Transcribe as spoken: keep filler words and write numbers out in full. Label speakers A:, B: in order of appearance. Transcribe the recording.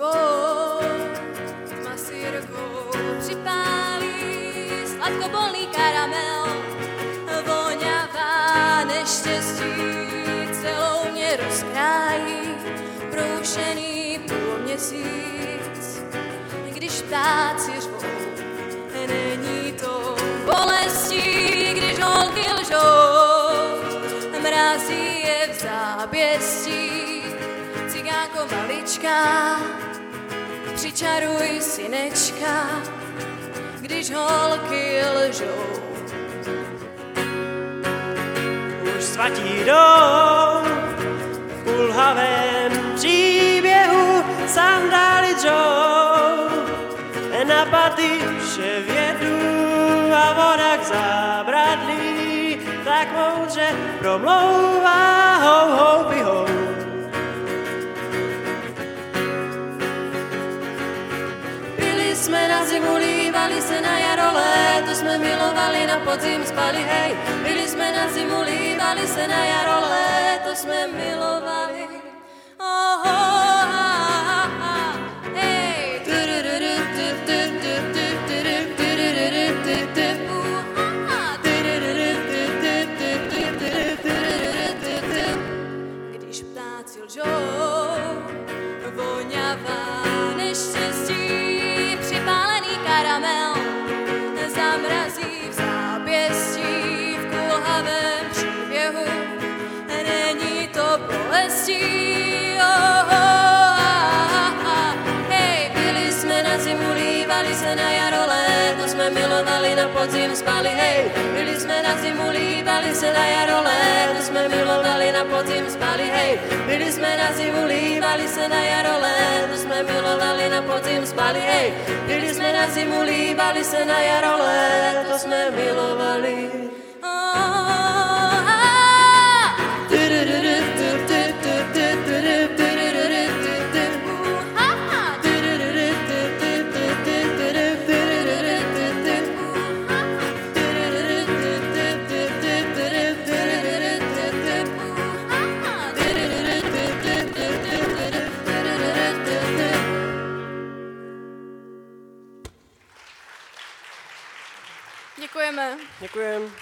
A: svou masírkou připálí sladkobolný karamel, voňavá neštěstí celou mě rozkrájí, broušený půlměsíc, když ptáci řvou, není to bolestí, když holky lžou, mrazí je v záběstí, cigánko maličká, přičaruj synečka, když holky lžou.
B: Už svatí jdou v kulhavém příběhu, sandály dřou, na patyše vědu a voda k zábradlí, tak moudře promlouvá hou, houby, hou.
A: Byli jsme na zimu, lívali se na jaro, léto jsme milovali, na podzim spali, hej. Byli jsme na zimu, lívali se na jaro, léto jsme milovali. Oh, oh, ah, ah, hej. Když ptáci lžou, voňavá neštěstí, připálený karamel, zamrazí v zápěstí, v kulhavém příběhu, není to bolestí. Oh, oh, ah, ah, hej, byli jsme na zimu, lívali se na jaro, léto jsme milovali, na podzim spali, hej. Byli jsme na zimu, lívali se na jaro, léto jsme milovali, na podzim spali, hej. Byli jsme na zimu, lívali se na jaro, léto jsme milovali, na podzim spali, hej. Byli jsme na zimu, lívali se na jaro, léto jsme milovali. Oh, ah, děkujeme.
B: Děkujem.